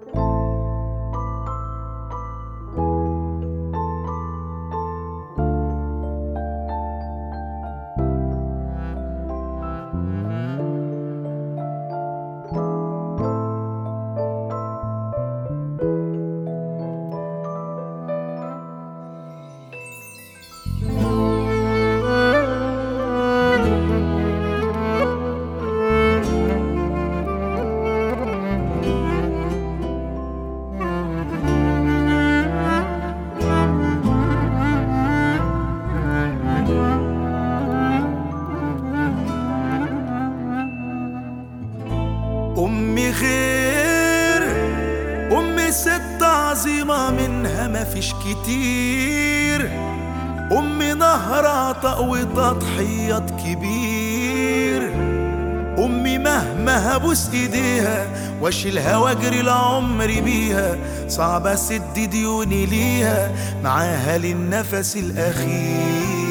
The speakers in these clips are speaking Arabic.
أمي غير أمي ست عظيمة منها مفيش كتير. أمي نهر عطاء وتضحيات كبير. أمي مهما هبوس إيديها واشيلها واجري لعمري بيها، صعب أسد ديوني ليها معاها للنفس الأخير.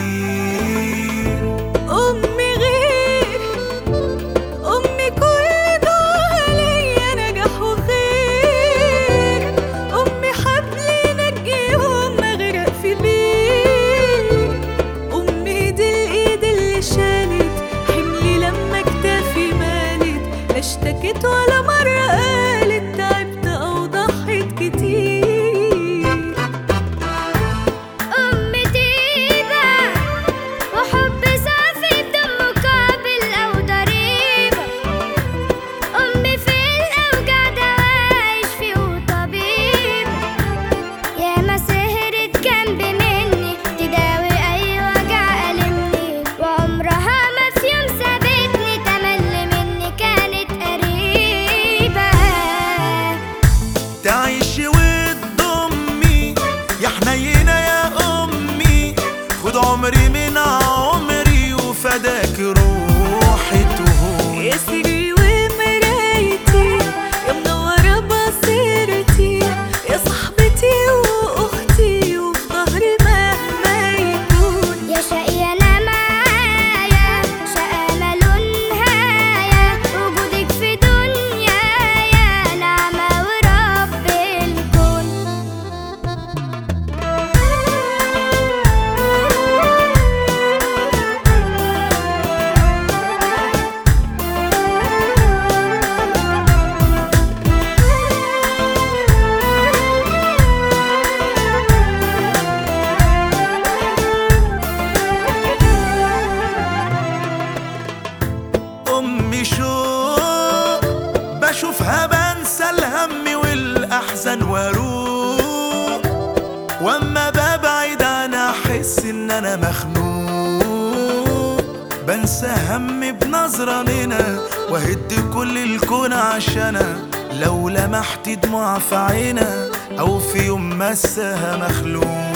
أمي غير أمي كل دعاها ليا نجاح وخير. أمي حبل ينجيهم مغرق في بير. أمي دي الإيد اللي شالت حملي لما كتافي مالت، لا اشتكت ولا مرة قالت تعبت أو ضحيت كتير. أمي طيبة وحب صافي بدون مقابل أو ضريبة. أمي في الأوجاع دواء يشفي وطبيب. ياما سهرت جنبي مني تداوي أي وجع ألمني، وعمرها ما في يوم سابتني تملي مني كانت قريبة. تعيشي ود أمي يا حنينة يا أمي، خد عمري من عمري وفداك روحي تهون. يا سري ومرايتي يا منورة بصيرتي، يا صاحبتي وأختي وفي ظهري مهما يكون. يا شقي أنا معايا شقا مالو نهاية، وجودك في دنيايا نعمة ورب الكون. أمي شوق بشوفها بنسى الهم والأحزان واروق، واما ببعد عنها احس ان انا مخنوق. بنسى همي بنظرة منها واهد كل الكون عشانها، لو لمحت دموع في عينها او في يوم مسها مخلوق.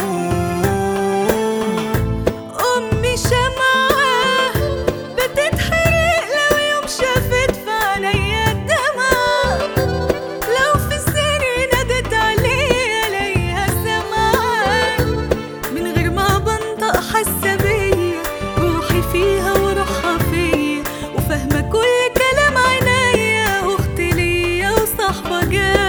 أمي شمعة بتتحرق لو يوم شافت في عينيا الدمع، لو في السر نادت عليا الاقيها سامعة. من غير ما بنطق حاسة بيا روحي فيها وروحها فيا، وفاهمة كل كلام عينيا، واختي ليا وصاحبة جاية.